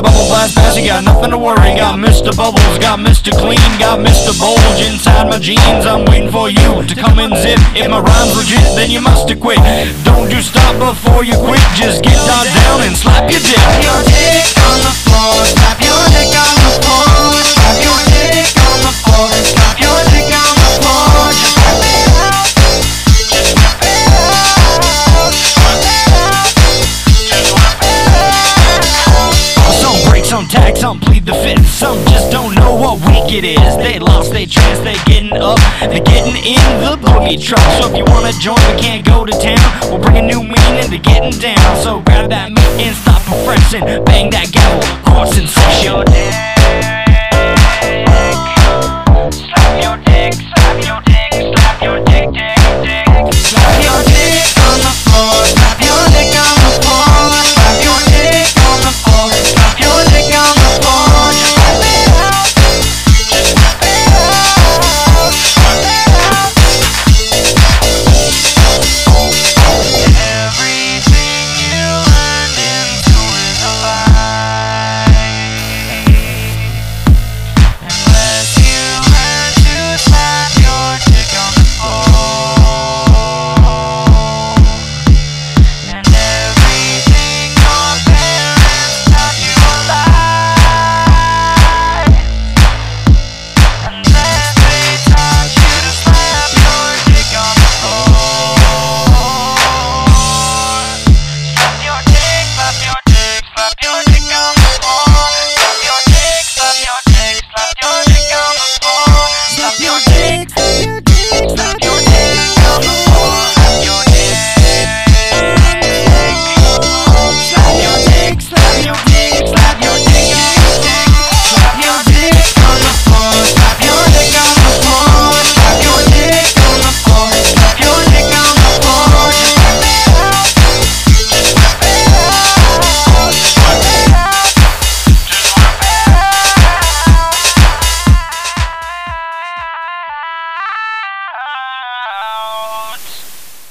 a bubble blast pass, you got nothing to worry. Got Mr. Bubbles, got Mr. Clean, got Mr. Bulge inside my jeans. I'm waiting for you to come and zip. If my rhyme's legit, then you must have quit. Don't you stop before you quit, just get down and slap your dick. Slap your dick on the floor, slap your dick on the floor, slap your dick on the floor, slap your dick on the floor. Just slap it out, just slap it out, slap it out, just slap it out. Some break, some tag, some plead the fifth, some just don't know what week it is. They lost their chance, they getting up, they're getting in the boogie truck. So if you wanna join but can't go to town, we'll bring a new meaning to getting down. So grab that meat and stop refreshing, bang that gavel, course sensation.